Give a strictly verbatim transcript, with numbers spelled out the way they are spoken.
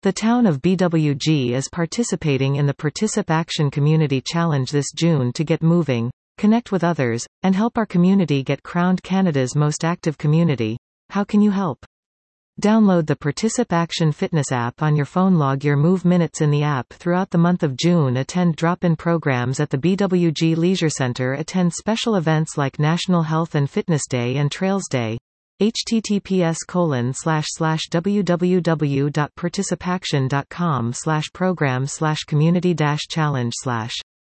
The town of B W G is participating in the Particip Action Community Challenge this June to get moving, connect with others, and help our community get crowned Canada's most active community. How can you help? Download the Particip Action Fitness app on your phone. Log your move minutes in the app throughout the month of June. Attend drop-in programs at the B W G Leisure Centre. Attend special events like National Health and Fitness Day and Trails Day. https colon slash slash www dot participaction dot com slash program slash community dash challenge slash